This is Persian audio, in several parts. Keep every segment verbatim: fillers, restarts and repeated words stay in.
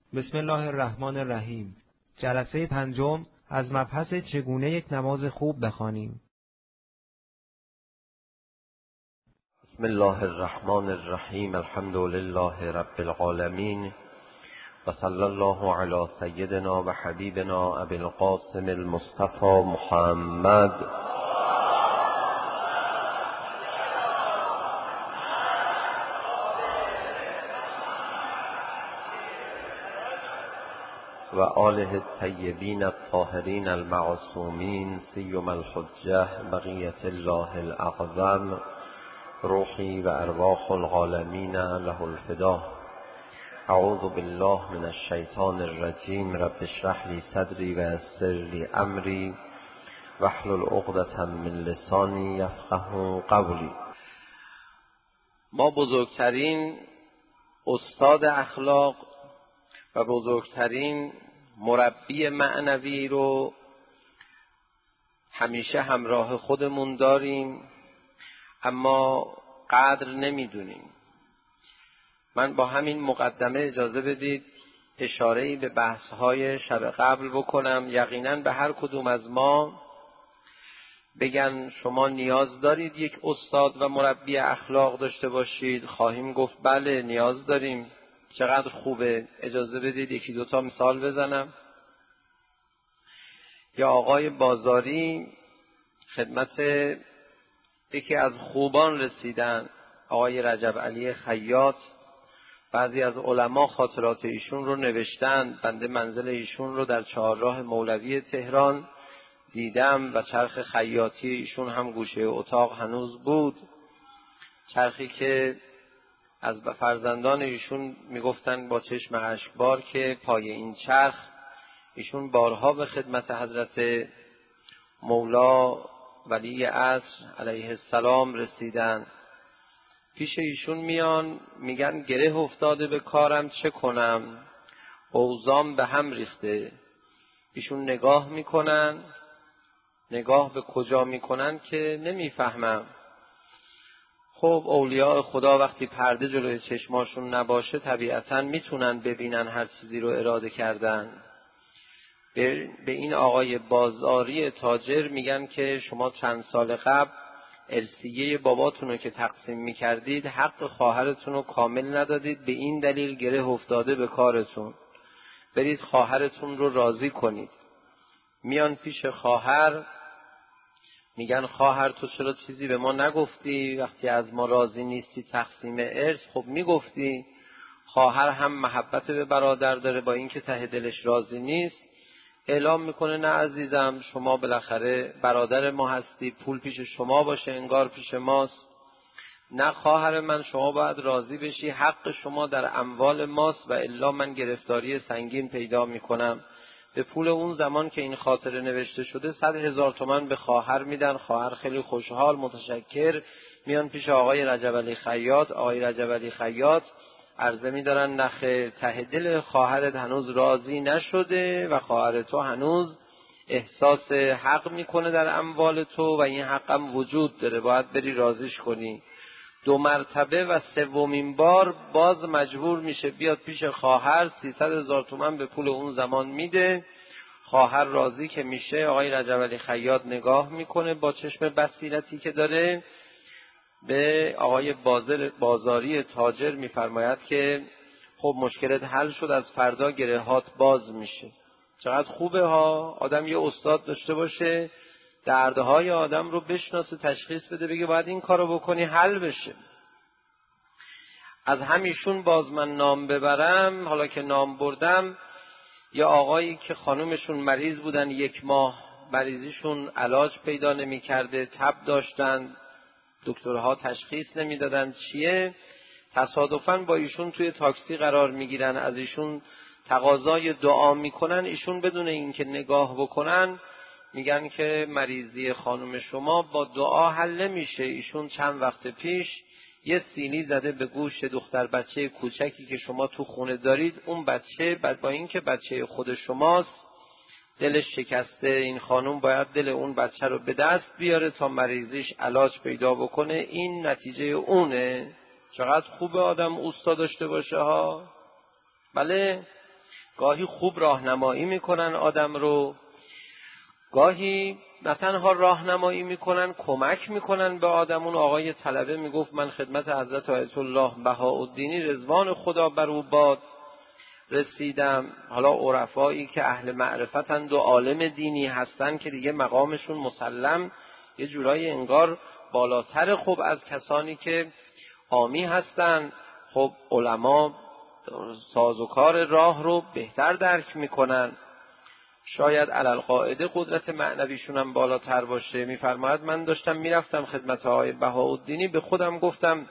بسم الله الرحمن الرحیم. جلسه پنجم از مبحث چگونه یک نماز خوب بخوانیم. بسم الله الرحمن الرحیم. الحمد لله رب العالمین و صلی الله علی سیدنا و حبیبنا ابی القاسم المصطفى محمد و آله الطیبین الطاهرین المعصومین سیم الحجة بقیة الله الاعظم روحی و ارواح العالمین له الفدا. اعوذ بالله من الشیطان الرجیم. رب اشرح لی صدری و یسر لی امری واحلل عقدة من لسانی یفقهوا قولی. ما بزرگترین استاد اخلاق و بزرگترین مربی معنوی رو همیشه همراه خودمون داریم، اما قدر نمیدونیم. من با همین مقدمه اجازه بدید اشاره‌ای به بحث‌های شب قبل بکنم. یقیناً به هر کدوم از ما بگن شما نیاز دارید یک استاد و مربی اخلاق داشته باشید، خواهیم گفت بله نیاز داریم. چقدر خوبه. اجازه بدید یکی دوتا مثال بزنم. یا آقای بازاری خدمت یکی از خوبان رسیدن، آقای رجب علی خیاط. بعضی از علما خاطرات ایشون رو نوشتن. بنده منزل ایشون رو در چهارراه مولوی تهران دیدم و چرخ خیاطی ایشون هم گوشه اتاق هنوز بود. چرخی که از فرزندان ایشون میگفتن با چشم اشکبار که پای این چرخ ایشون بارها به خدمت حضرت مولا ولی عصر علیه السلام رسیدن. پیش ایشون میان میگن گره افتاده به کارم، چه کنم؟ اوضاع به هم ریخته. ایشون نگاه میکنن، نگاه به کجا میکنن که نمیفهمم. خب اولیاء خدا وقتی پرده جلوی چشماشون نباشه طبیعتاً میتونن ببینن هر چیزی رو اراده کردن. به این آقای بازاری تاجر میگن که شما چند سال قبل ارثیه باباتون رو که تقسیم میکردید حق خواهرتون رو کامل ندادید، به این دلیل گره افتاده به کارتون. برید خواهرتون رو راضی کنید. میان پیش خواهر میگن خواهر تو چرا چیزی به ما نگفتی؟ وقتی از ما راضی نیستی تقسیم ارث خب میگفتی. خواهر هم محبت به برادر داره، با اینکه ته دلش راضی نیست اعلام میکنه نه عزیزم، شما بالاخره برادر ما هستی، پول پیش شما باشه انگار پیش ماست. نه خواهر من، شما باید راضی بشی، حق شما در اموال ماست و الا من گرفتاری سنگین پیدا میکنم. به پول اون زمان که این خاطره نوشته شده صد هزار تومان به خواهر میدن. خواهر خیلی خوشحال متشکر میان پیش آقای رجب علی خیاط. آقای رجب علی خیاط عرضه میدارن نخه، ته دل خواهرت هنوز راضی نشده و خواهر تو هنوز احساس حق میکنه در اموال تو و این حقم وجود داره، باید بری راضیش کنی. دو مرتبه و سومین بار باز مجبور میشه بیاد پیش خواهر. سیصد هزار تومان به پول اون زمان میده. خواهر راضی که میشه آقای رجب علی خیاط نگاه میکنه با چشم بصیرتی که داره به آقای بازاری تاجر میفرماید که خب مشکلت حل شد، از فردا گرهات باز میشه. چقدر خوبه ها آدم یه استاد داشته باشه، دردهای آدم رو بشناسه، تشخیص بده، بگه باید این کارو بکنی حل بشه. از همیشون باز من نام ببرم، حالا که نام بردم، یا آقایی که خانومشون مریض بودن، یک ماه مریضیشون علاج پیدا نمی کرده، تب داشتن، دکترها تشخیص نمی دادن چیه. تصادفاً با ایشون توی تاکسی قرار می گیرن، از ایشون تقاضای دعا می کنن. ایشون بدون اینکه نگاه بکنن میگن که مریضی خانم شما با دعا حل نمیشه. ایشون چند وقت پیش یه سیلی زده به گوش دختر بچه کوچکی که شما تو خونه دارید. اون بچه بعد با اینکه بچه خود شماست دلش شکسته، این خانم باید دل اون بچه رو به دست بیاره تا مریضیش علاج پیدا بکنه. این نتیجه اونه. چقدر خوبه آدم اوستا داشته باشه ها. بله گاهی خوب راهنمایی میکنن آدم رو، گاهی نه تنها راهنمایی میکنن، کمک میکنن به آدم. اون آقای طلبه میگفت من خدمت حضرت آیت الله بهاءالدینی رضوان خدا بر او باد رسیدم. حالا عرفایی که اهل معرفتند و عالم دینی هستن که دیگه مقامشون مسلم یه جورایی انگار بالاتر خب از کسانی که عامی هستن. خب علما سازوکار راه رو بهتر درک میکنن، شاید علالقاعده قدرت معنویشون هم بالاتر باشه. میفرماید من داشتم میرفتم خدمت آقای بهاءالدینی، به خودم گفتم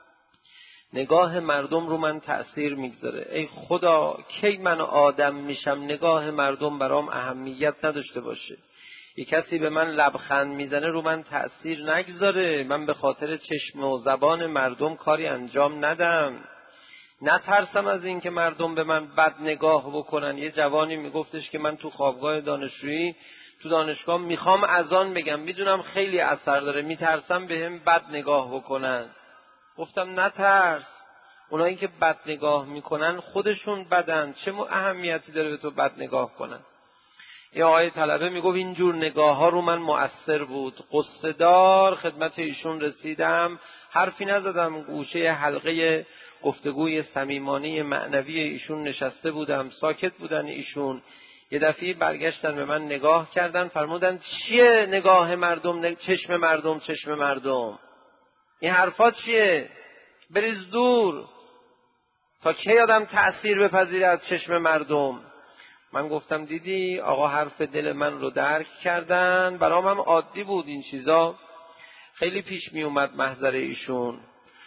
نگاه مردم رو من تأثیر میگذاره. ای خدا کی من آدم میشم نگاه مردم برام اهمیت نداشته باشه، یک کسی به من لبخند میزنه رو من تأثیر نگذاره، من به خاطر چشم و زبان مردم کاری انجام ندم، نترسم از این که مردم به من بد نگاه بکنن. یه جوانی میگفتش که من تو خوابگاه دانشجویی تو دانشگاه میخوام اذان بگم، میدونم خیلی اثر داره، میترسم به هم بد نگاه بکنن. گفتم نترس، اونایی که بد نگاه میکنن خودشون بدن، چه اهمیتی داره به تو بد نگاه کنن. یه آقای طلبه میگفت اینجور نگاه ها رو من مؤثر بود، قصه دار خدمت ایشون رسیدم، حرفی نزدم، گوشه حلقه گفتگوی صمیمانه معنوی ایشون نشسته بودم، ساکت بودن ایشون. یه دفعه برگشتن به من نگاه کردن، فرمودن چیه نگاه مردم، چشم مردم، چشم مردم، این حرفا چیه؟ بریز دور، تا کی آدم تأثیر بپذیره از چشم مردم؟ من گفتم دیدی آقا حرف دل من رو درک کردن، برام هم عادی بود این چیزا، خیلی پیش می اومد محضر ایشون.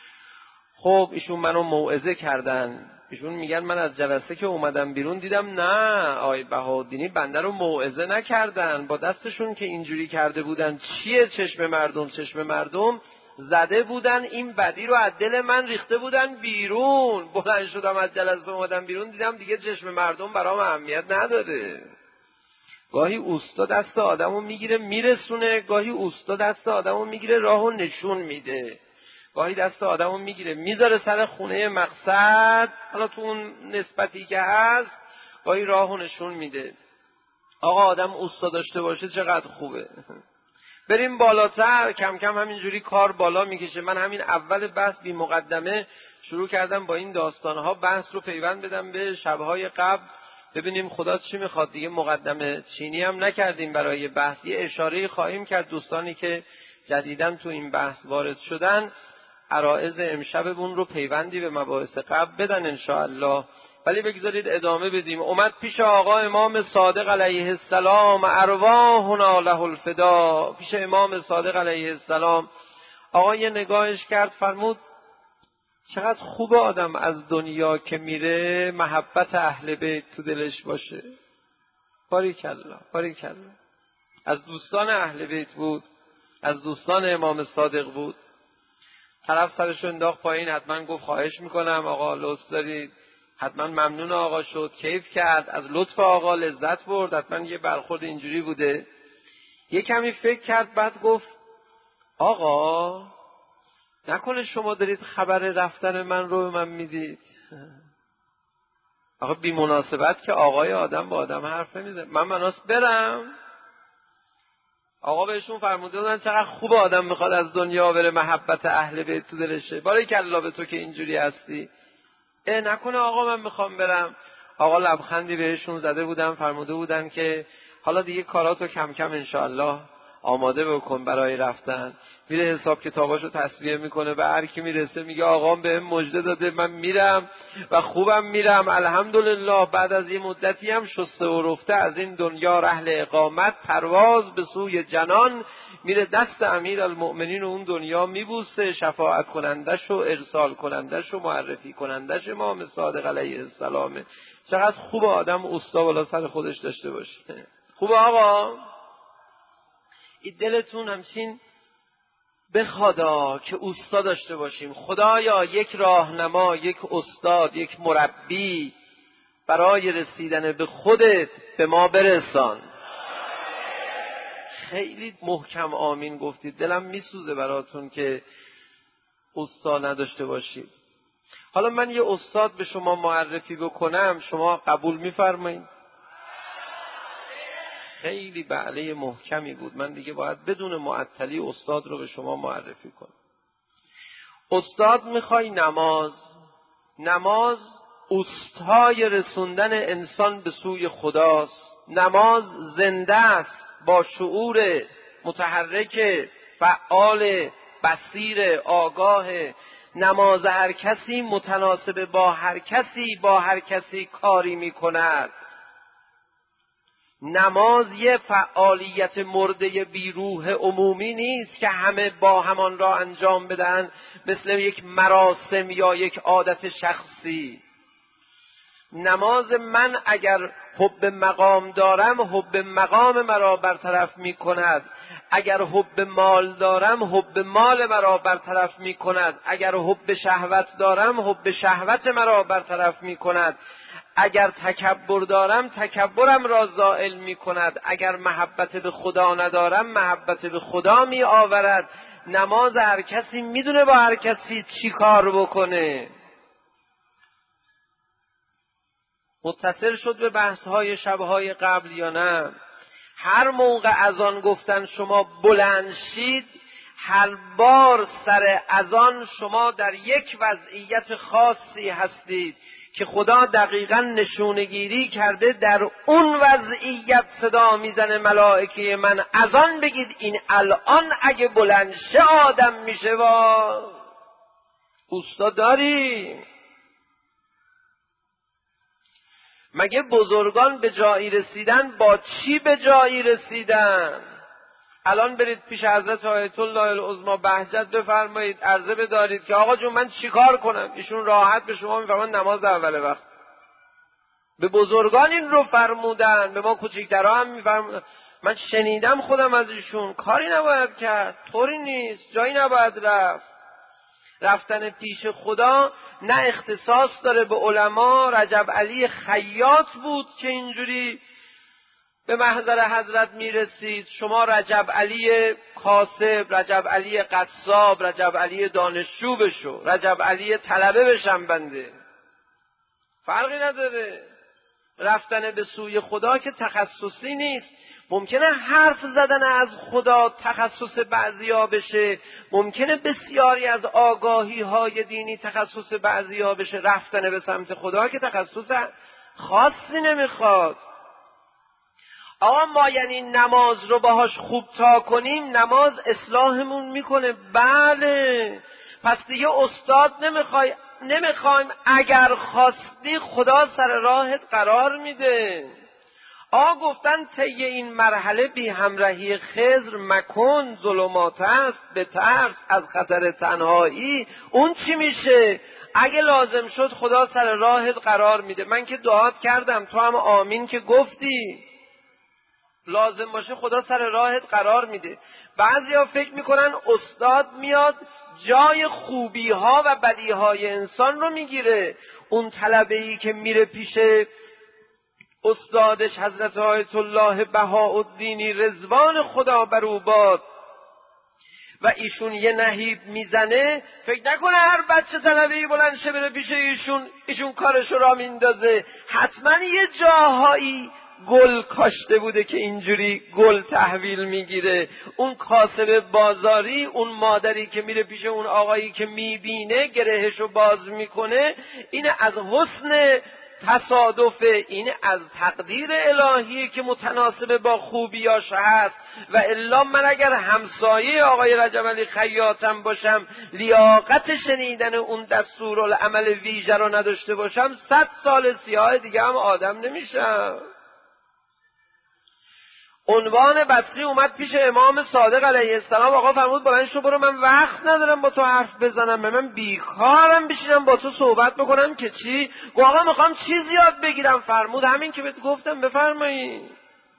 خب ایشون منو موعظه کردن، ایشون میگن من از جلسه که اومدم بیرون دیدم نه آقای بهاءالدینی بنده رو موعظه نکردن، با دستشون که اینجوری کرده بودن چیه چشم مردم، چشم مردم زده بودن، این بدی رو از دل من ریخته بودن بیرون. بلند شدم از جلسه اومدم بیرون دیدم دیگه چشم مردم برام اهمیت نداره. گاهی اوستا دست آدمو میگیره میرسونه، گاهی اوستا دست آدمو میگیره راهو نشون میده، گاهی دست آدمو میگیره میذاره سر خونه مقصد، حالا تو اون نسبتی که هست گاهی راهو نشون میده. آقا آدم اوستا داشته باشه چقدر خوبه. بریم بالاتر، کم کم همینجوری کار بالا میکشه. من همین اول بحث بی مقدمه شروع کردم با این داستانها، بحث رو پیوند بدم به شبهای قبل، ببینیم خدا چی میخواد. دیگه مقدمه چینی هم نکردیم برای بحث، یه اشاره خواهیم کرد دوستانی که جدیداً تو این بحث وارد شدن، عرائض امشبمون رو پیوندی به مباحث قبل بدن انشاءالله. ولی بگذارید ادامه بدیم. اومد پیش آقا امام صادق علیه السلام، ارواحنا له الفدا، پیش امام صادق علیه السلام. آقا یه نگاهش کرد، فرمود چقدر خوب آدم از دنیا که میره محبت اهل بیت تو دلش باشه. باریکالله باریکالله. از دوستان اهل بیت بود، از دوستان امام صادق بود. طرف سرشو انداخت پایین، حتما گفت خواهش میکنم آقا لطف دارید، حتما ممنون آقا شد، کیف کرد، از لطف آقا لذت برد، حتما یه برخورد اینجوری بوده. یه کمی فکر کرد، بعد گفت آقا نکنه شما دارید خبر رفتن من رو به من میدید؟ آقا بی مناسبت که آقای آدم با آدم حرف نمیزنه، من مناس برم؟ آقا بهشون فرموده بودن چقدر خوب آدم میخواد از دنیا بره محبت اهل بیت تو دلشه. باریکالله به تو که اینجوری هستی. اه نکنه آقا من میخوام برم. آقا لبخندی بهشون زده بودن، فرموده بودن که حالا دیگه کاراتو کم کم انشاءالله آماده بکن برای رفتن. میره حساب کتاباشو تصویه میکنه، به هر کی میرسه میگه آقا بهم مژده داده من میرم و خوبم میرم الحمدلله. بعد از این مدتی هم شسته و رفته از این دنیا رحل اقامت، پرواز به سوی جنان، میره دست امیرالمؤمنین و اون دنیا میبوسه، شفاعت کنندش و ارسال کنندش و معرفی کنندش امام صادق علیه السلام. چقدر خوب آدم اوستا بالا سر خودش داشته باشه. خوبه آقا این دلتون همچین بخوادا که اوستا داشته باشیم. خدایا یک راهنما، یک استاد، یک مربی برای رسیدن به خودت به ما برسان. خیلی محکم آمین گفتید، دلم میسوزه براتون که اوستا نداشته باشید. حالا من یه استاد به شما معرفی بکنم، شما قبول می‌فرمایید؟ خیلی بله محکمی بود. من دیگه باید بدون معطلی استاد رو به شما معرفی کنم. استاد میخوای نماز. نماز اوستای رسوندن انسان به سوی خداست. نماز زنده است، با شعور متحرک، فعال، بصیر، آگاه. نماز هر کسی متناسب با هر کسی با هر کسی کاری میکند. نماز یه فعالیت مرده بیروح عمومی نیست که همه با همان را انجام بدن، مثل یک مراسم یا یک عادت شخصی. نماز من اگر حب مقام دارم، حب مقام مرا برطرف می کند. اگر حب مال دارم، حب مال مرا برطرف می کند. اگر حب شهوت دارم، حب شهوت مرا برطرف می کند. اگر تکبر دارم، تکبرم را زائل می کند. اگر محبت به خدا ندارم، محبت به خدا می آورد. نماز هر کسی می دونه با هر کسی چی کار بکنه. متصل شد به بحث‌های شب‌های قبل یا نه؟ هر موقع اذان گفتن شما بلند شید، هر بار سر اذان شما در یک وضعیت خاصی هستید که خدا دقیقاً نشونگیری کرده. در اون وضعیت صدا میزنه ملائکه من اذان بگید، این الان اگه بلند شه آدم میشه. وا اوستا داریم. مگه بزرگان به جایی رسیدن با چی به جایی رسیدن؟ الان برید پیش حضرت آیت الله العظمی بهجت بفرمایید، عرضه بدارید که آقا جون من چیکار کنم؟ ایشون راحت به شما میفرمان نماز اول وقت. به بزرگان این رو فرمودن، به ما کوچیک‌ترا هم میفرمودن. من شنیدم خودم از ایشون، کاری نباید کرد، طوری نیست، جایی نباید رفت. رفتن پیش خدا نه اختصاص داره به علما. رجب علی خیاط بود که اینجوری به محضر حضرت میرسید. شما رجب علی کاسب، رجب علی قصاب، رجب علی دانشجو بشو، رجب علی طلبه بشم بنده، فرقی نداره. رفتن به سوی خدا که تخصصی نیست. ممکنه حرف زدن از خدا تخصص بعضیا بشه، ممکنه بسیاری از آگاهی های دینی تخصص بعضیا بشه. رفتن به سمت خدا که تخصص خاصی نمیخواد. آقا ما یعنی نماز رو باهاش خوب تا کنیم، نماز اصلاحمون میکنه. بله، پس دیگه استاد نمیخوای نمیخوایم. اگر خواستی خدا سر راهت قرار میده. آقا گفتن طی این مرحله بی همراهی خضر مکن، ظلمات است، به ترس از خطر تنهایی. اون چی میشه؟ اگه لازم شد خدا سر راهت قرار میده. من که دعات کردم، تو هم آمین که گفتی. لازم باشه خدا سر راهت قرار میده. بعضیا فکر میکنن استاد میاد جای خوبی ها و بدی های انسان رو میگیره. اون طلبه‌ای که میره پیش استادش حضرت آیت الله بهاءالدینی رضوان خدا بر او باد و ایشون یه نهیب میزنه، فکر نکنه هر بچه طلبه‌ای بلند شه بره پیش ایشون، ایشون کارشو را میندازه. حتما یه جاهایی گل کاشته بوده که اینجوری گل تحویل میگیره. اون کاسب بازاری، اون مادری که میره پیش اون آقایی که میبینه گرهشو باز میکنه، این از حسن تصادف، این از تقدیر الهی که متناسب با خوبیاش هست. و الا من اگر همسایه آقای رجب علی خیاطم باشم، لیاقت شنیدن اون دستورالعمل ویژه رو نداشته باشم، صد سال سیاه دیگه هم آدم نمیشم. عنوان بصری اومد پیش امام صادق علیه السلام. آقا فرمود بلند شو برو، من وقت ندارم با تو حرف بزنم، من بیکارم بشینم با تو صحبت بکنم که چی؟ گفت آقا میخوام چیز یاد بگیرم. فرمود همین که بهت گفتم بفرمایید.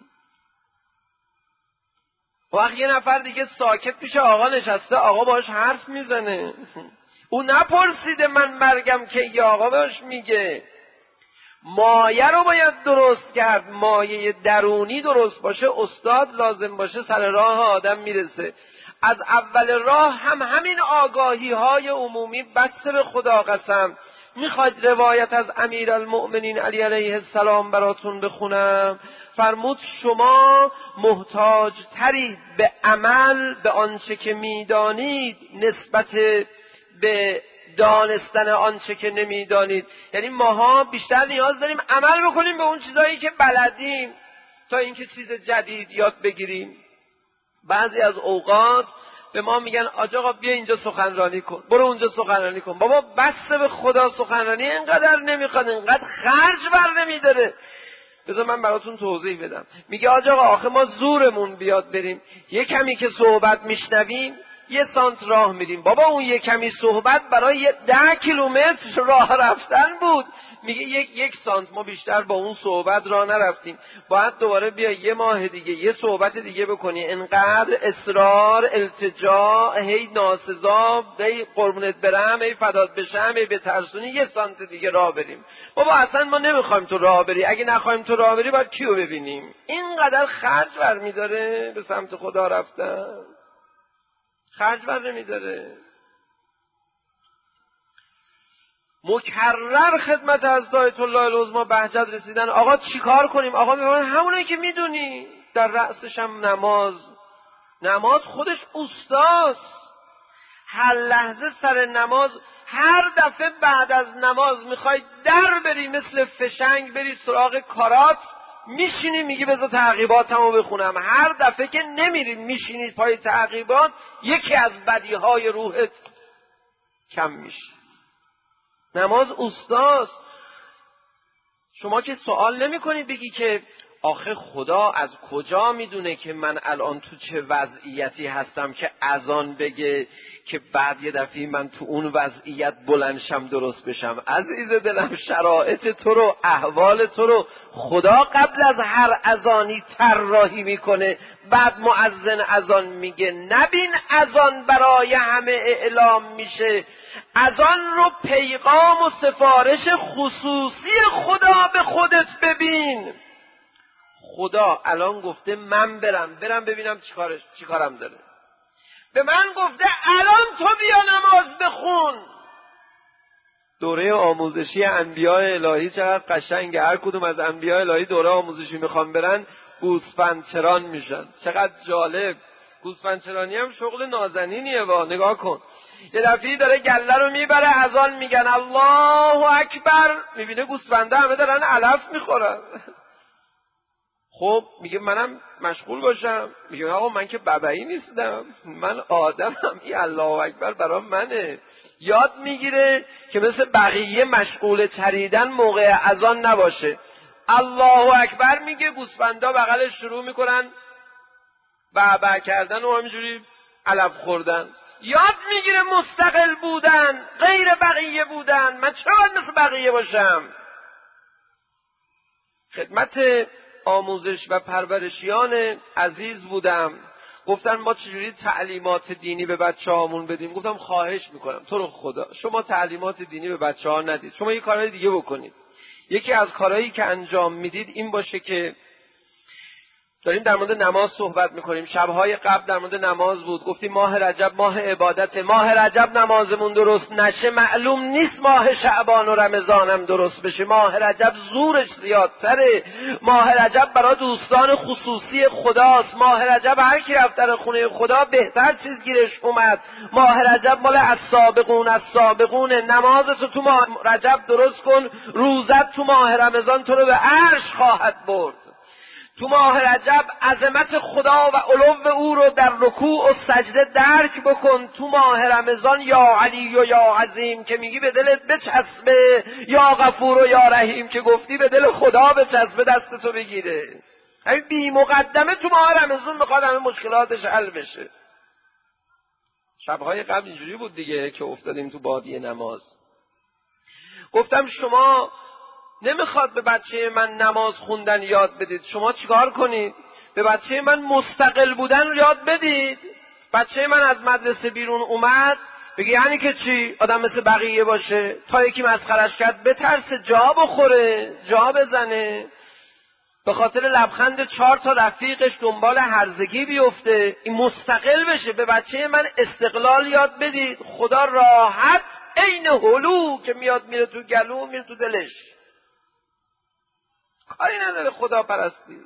وقت یه نفر دیگه ساکت پیش آقا نشسته، آقا باش حرف میزنه. او نپرسیده من مرگم که یا آقا باش میگه. مایه رو باید درست کرد، مایه درونی درست باشه، استاد لازم باشه سر راه آدم میرسه. از اول راه هم همین آگاهی های عمومی بسته به خدا قسم. میخواید روایت از امیرالمؤمنین علی علیه السلام براتون بخونم؟ فرمود شما محتاج ترید به عمل به آنچه که میدانید نسبت به دانستن آنچه که نمیدانید. یعنی ماها بیشتر نیاز داریم عمل بکنیم به اون چیزایی که بلدیم تا اینکه چیز جدید یاد بگیریم. بعضی از اوقات به ما میگن آج آقا بیا اینجا سخنرانی کن، برو اونجا سخنرانی کن. بابا بس به خدا سخنرانی اینقدر نمیخواد، اینقدر خرج بر نمیداره. بذار من براتون توضیح بدم. میگه آج آقا آخه ما زورمون بیاد بریم یه کمی که صحبت میشنویم یه سانت راه میریم. بابا اون یه کمی صحبت برای ده کیلومتر راه رفتن بود. میگه یک یک سانت ما بیشتر با اون صحبت راه نرفتیم، باید دوباره بیا یه ماه دیگه یه صحبت دیگه بکنی. انقدر اصرار التجا، هی ناسزا، هی قربونت برم، هی فدات بشم، هی بترسونی یه سانت دیگه راه بریم. بابا اصلا ما نمیخوایم تو راه بری، اگه نخوایم تو راه بری باید کیو ببینیم؟ اینقدر خرج برمیداره به سمت خدا رفتن، خرج بر نمیداره. مکرر خدمت حضرت آیت الله العظمی بهجت رسیدن. آقا چیکار کنیم؟ آقا میگه همونه که میدونی، در رأسش هم نماز. نماز خودش اوستاست. هر لحظه سر نماز، هر دفعه بعد از نماز میخوای در بری مثل فشنگ بری سراغ کارات، میشینی میگی بذار تعقیباتمو بخونم. هر دفعه که نمیری میشینی پای تعقیبات، یکی از بدیهای روحت کم میشه. نماز اوستاست. شما که سوال نمی کنی بگی که آخه خدا از کجا میدونه که من الان تو چه وضعیتی هستم که اذان بگه که بعد یه دفعه من تو اون وضعیت بلندشم درست بشم؟ عزیز دلم شرایط تو رو، احوال تو رو خدا قبل از هر اذانی طراحی میکنه، بعد مؤذن اذان میگه. نبین اذان برای همه اعلام میشه، اذان رو پیغام و سفارش خصوصی خدا به خودت ببین. خدا الان گفته من برم برم ببینم چیکارش چیکارم داره. به من گفته الان تو بیا نماز بخون. دوره آموزشی انبیاء الهی چقدر قشنگه. هر کدوم از انبیاء الهی دوره آموزشی میخوان برن گوسفندچران میشن. چقدر جالب. گوسفندچرانی هم شغل نازنینیه. وا نگاه کن، یه دفعه داره گله رو میبره، اذان میگن الله اکبر، میبینه گوسفنده همه دارن علف میخورن. خب میگه منم مشغول باشم. میگه آقا من که ببعی نیستم، من آدمم، این الله اکبر برای منه. یاد میگیره که مثل بقیه مشغول چریدن موقع اذان نباشه. الله اکبر میگه، گوسفندا بغلش شروع میکنن بابا کردن و همینجوری علف خوردن. یاد میگیره مستقل بودن، غیر بقیه بودن. من چرا باید مثل بقیه باشم؟ خدمت آموزش و پرورشیان عزیز بودم، گفتن ما چجوری تعلیمات دینی به بچه هامون بدیم. گفتم خواهش میکنم تو رو خدا شما تعلیمات دینی به بچه ها ندید، شما یه کارهای دیگه بکنید. یکی از کارهایی که انجام میدید این باشه که داریم در مورد نماز صحبت میکنیم. شبهای قبل در مورد نماز بود، گفتیم ماه رجب ماه عبادت. ماه رجب نمازمون درست نشه معلوم نیست ماه شعبان و رمضان هم درست بشه. ماه رجب زورش زیادتره. ماه رجب برای دوستان خصوصی خداست. ماه رجب هر کی رفت در خونه خدا بهتر چیز گیرش اومد. ماه رجب مال السابقون السابقون. نمازتو تو ماه رجب درست کن، روزت تو ماه رمضان تو رو به عرش خواهد برد. تو ماه رجب عظمت خدا و علو او رو در رکوع و سجده درک بکن. تو ماه رمضان یا علی و یا عظیم که میگی به دلت بچسبه، یا غفور و یا رحیم که گفتی به دل خدا بچسبه دستتو بگیره. همین بی مقدمه تو ماه رمضان میخواد همه مشکلاتش حل بشه. شبهای قبل اینجوری بود دیگه که افتادیم تو بادیه نماز. گفتم شما نمیخواد به بچه من نماز خوندن یاد بدید، شما چیکار کنید؟ به بچه من مستقل بودن یاد بدید. بچه من از مدرسه بیرون اومد بگی یعنی که چی؟ آدم مثل بقیه باشه؟ تا یکی مسخرش کرد بترسه جا بخوره، جا بزنه. به خاطر لبخند چهار تا رفیقش دنبال هرزگی بیفته، این مستقل بشه. به بچه من استقلال یاد بدید. خدا راحت عین هلو که میاد میره تو گلو میره تو دلش، کاری نداره خدا پرستی.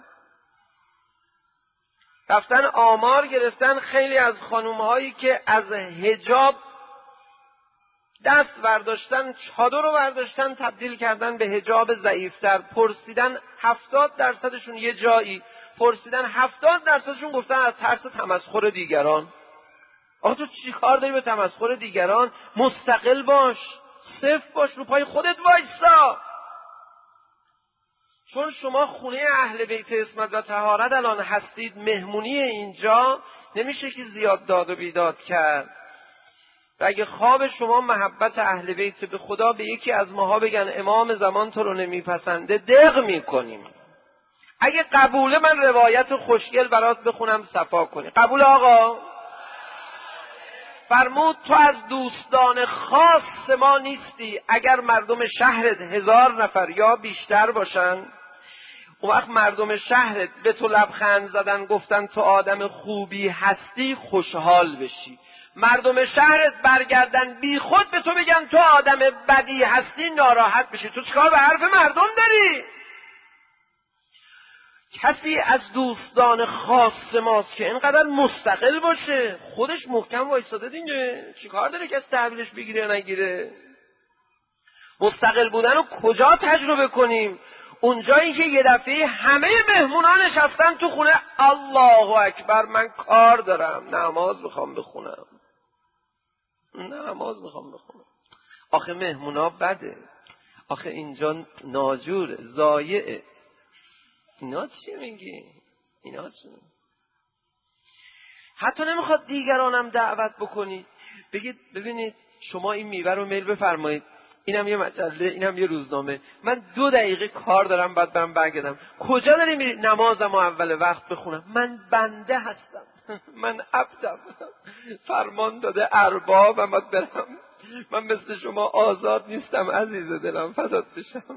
رفتن آمار گرفتن خیلی از خانومهایی که از حجاب دست برداشتن، چادر رو برداشتن تبدیل کردن به حجاب ضعیفتر. پرسیدن هفتاد درصدشون یه جایی پرسیدن هفتاد درصدشون گفتن از ترس تمسخر دیگران. آقا تو چی کار داری به تمسخر دیگران؟ مستقل باش، صفر باش، رو پای خودت وایسا. چون شما خونه اهل بیت عصمت و طهارت الان هستید، مهمونی اینجا، نمیشه که زیاد داد و بیداد کرد. و اگه خواب شما محبت اهل بیت به خدا به یکی از ماها بگن امام زمان تو رو نمیپسنده، دق میکنیم. اگه قبوله من روایت خوشگل برات بخونم صفا کنی. قبول آقا؟ فرمود تو از دوستان خاص ما نیستی. اگر مردم شهرت هزار نفر یا بیشتر باشن، اون وقت مردم شهرت به تو لبخند زدن گفتن تو آدم خوبی هستی، خوشحال بشی. مردم شهرت برگردن بی خود به تو بگن تو آدم بدی هستی، ناراحت بشی. تو چیکار به حرف مردم داری؟ کسی از دوستان خاص ماست که اینقدر مستقل باشه، خودش محکم وایساده دیگه، چیکار داره که از تحویلش بگیره نگیره؟ مستقل بودن رو کجا تجربه کنیم؟ اونجایی که یه دفعه همه مهمونان نشستن تو خونه، الله اکبر من کار دارم، نماز میخوام بخونم، نماز میخوام بخونم. آخه مهمونا بده، آخه اینجا ناجوره، ضایعه. اینا چی میگی؟ اینا چی؟ حتی نمیخواد دیگرانم دعوت بکنید، بگید ببینید شما این میوه رو میل بفرمایید، اینم یه مجله، اینم یه روزنامه، من دو دقیقه کار دارم بعد برم برگردم. کجا داری میری؟ نمازم اول وقت بخونم. من بنده هستم، من عبدم، فرمان داده ارباب و من برم. من مثل شما آزاد نیستم عزیز دلم، فدات بشم.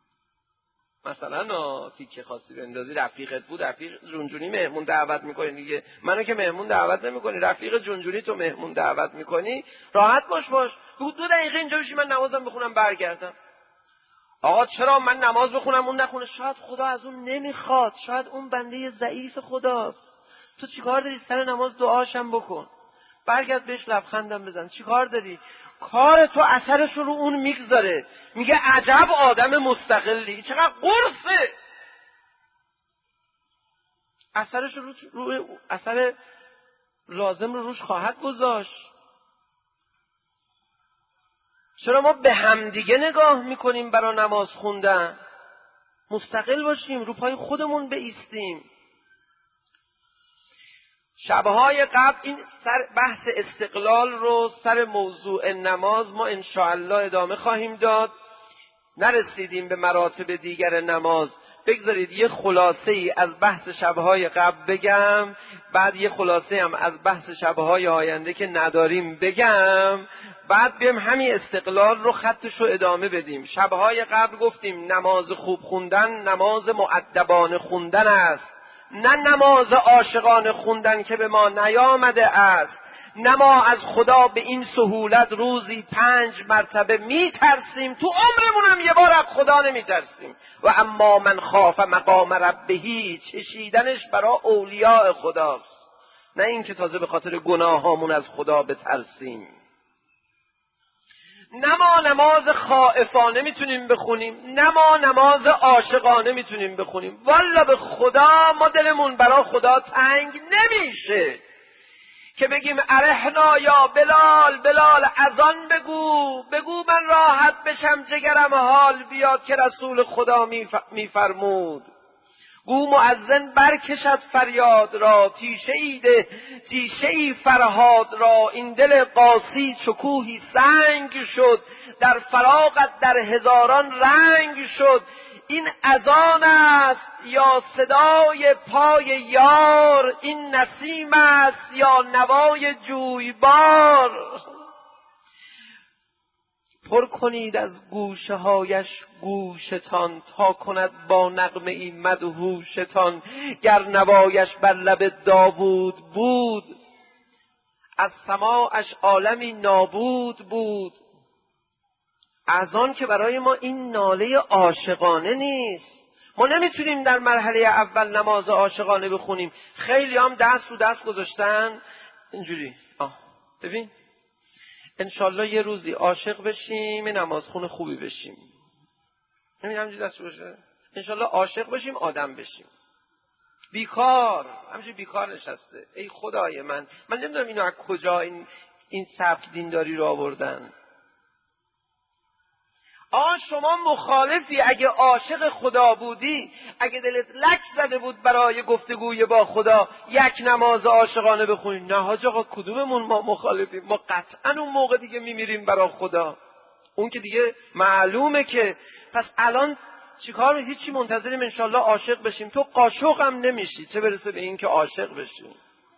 مثلا تیکه خاصی بندازی، رفیقت بود، رفیق جونجونی مهمون دعوت میکنی دیگه. منو که مهمون دعوت نمیکنی، رفیق جونجونی تو مهمون دعوت میکنی، راحت باش باش بگو دو دقیقه اینجا بشی من نمازم بخونم برگردم. آقا چرا من نماز بخونم اون نخونه؟ شاید خدا از اون نمیخواد، شاید اون بنده ضعیف خداست. تو چیکار داری؟ سر نماز دعاشم بکن، برگرد بهش لبخندم بزن. چیکار داری؟ کار تو اثرش رو اون میگذاره، میگه عجب آدم مستقلی، چقدر قرصه. اثرش رو, رو اثر لازم رو روش خواهد گذاشت. چرا ما به همدیگه نگاه میکنیم برای نماز خوندن؟ مستقل باشیم، رو پای خودمون بایستیم. شبهای قبل این سر بحث استقلال رو سر موضوع نماز ما انشاءالله ادامه خواهیم داد. نرسیدیم به مراتب دیگر نماز. بگذارید یه خلاصه ای از بحث شبهای قبل بگم، بعد یه خلاصه هم از بحث شبهای آینده که نداریم بگم، بعد بیم همین استقلال رو خطش رو ادامه بدیم. شبهای قبل گفتیم نماز خوب خوندن نماز مؤدبانه خوندن است، نه نماز عاشقانه خوندن که به ما نیامده است. نه ما از خدا به این سهولت روزی پنج مرتبه میترسیم، تو عمرمون هم یه بار از خدا نمیترسیم. و اما من خاف مقام ربهی، چشیدنش برای اولیاء خداست، نه این که تازه به خاطر گناهامون از خدا بترسیم. نه ما نماز خائفانه میتونیم بخونیم، نه ما نماز عاشقانه میتونیم بخونیم. والا به خدا ما دلمون برای خدا تنگ نمیشه که بگیم ارحنا یا بلال، بلال اذان بگو، بگو من راحت بشم جگرم حال بیاد که رسول خدا میفرمود. گو مؤذن برکشد فریاد را، تیشه ایده تیشه ای فرهاد را. این دل قاسی چکوهی سنگ شد، در فراقت در هزاران رنگ شد. این اذان است یا صدای پای یار، این نسیم است یا نوای جویبار. پر کنید از گوشه هایش گوشتان، تا کند با نغمه ای مدهوشتان. گر نوایش بر لب داوود بود، از سماعش عالمی نابود بود. از آن که برای ما این ناله عاشقانه نیست. ما نمیتونیم در مرحله اول نماز عاشقانه بخونیم. خیلی هم دست رو دست گذاشتن اینجوری، آه ببین انشالله یه روزی عاشق بشیم، نماز خون خوبی بشیم. همین همینجوری دست باشه، انشالله عاشق بشیم، آدم بشیم. بیکار همینجوری بیکار نشسته. ای خدای من، من نمیدونم اینو از کجا این این سبک دینداری رو آوردن. آه شما مخالفی؟ اگه عاشق خدا بودی، اگه دلت لک زده بود برای گفتگوی با خدا، یک نماز عاشقانه بخونی. نه حاج آقا، کدوممون ما مخالفیم؟ ما قطعا اون موقع دیگه میمیریم برای خدا. اون که دیگه معلومه که. پس الان چیکار؟ هیچی، منتظریم انشالله عاشق بشیم. تو قاشق هم نمیشی، چه برسه به این که عاشق بشی.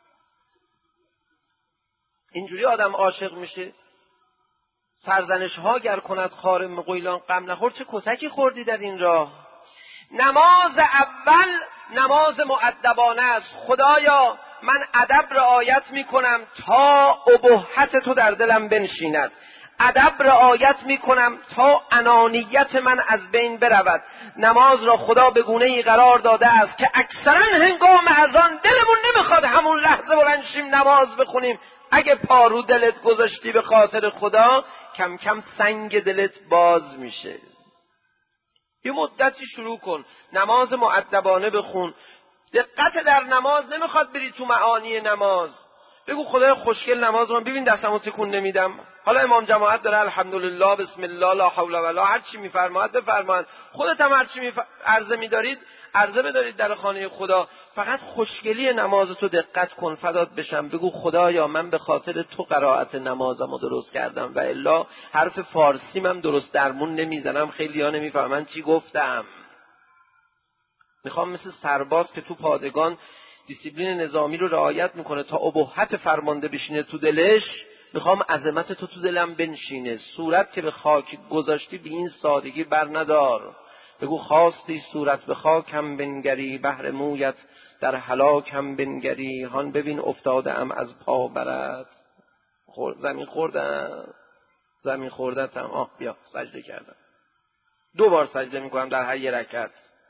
اینجوری آدم عاشق میشه. سرزنش ها گر کند خار مغیلان غم نخور. چه کتکی خوردی در این راه. نماز اول نماز مؤدبانه است. خدایا من ادب رعایت میکنم تا ابهت تو در دلم بنشیند. ادب رعایت میکنم تا انانیت من از بین برود. نماز را خدا به گونه ای قرار داده است که اکثرا هنگام اذان دلمون نمیخواد همون لحظه بلند شیم نماز بخونیم. اگه پارو دلت گذاشتی به خاطر خدا، کم کم سنگ دلت باز میشه. یه مدتی شروع کن نماز مؤدبانه بخون. دقت در نماز نمیخواد بری تو معانی نماز. بگو خدای خوشگل نماز من ببین دستمو تکون نمیدم. حالا امام جماعت داره الحمدلله بسم الله لا حول ولا هر چی میفرماید بفرمایید. خودت هم هر چی میف... عرضه میدارید عرضه بدارید در خانه خدا. فقط خوشگلی نمازتو دقت کن، فدات بشم. بگو خدایا من به خاطر تو قرائت نمازمو درست کردم و الا حرف فارسیم هم درست درمون نمیزنم، خیلی ها نمیفهمن چی گفتم. میخوام مثل سرباز که تو پادگان دیسیپلین نظامی رو رعایت میکنه تا ابهت فرمانده بشینه تو دلش، میخوام عظمت تو تو دلم بنشینه. صورت که به خاک گذاشتی به این سادگی بر ندار. بگو خواستی صورت به خاکم بنگری، بهر مویت در هلاکم بنگری. هان ببین افتاده ام از پا برد. خور... زمین خوردم زمین خوردتم. آه بیا سجده کردم. دو بار سجده میکنم در هر یه رکعت.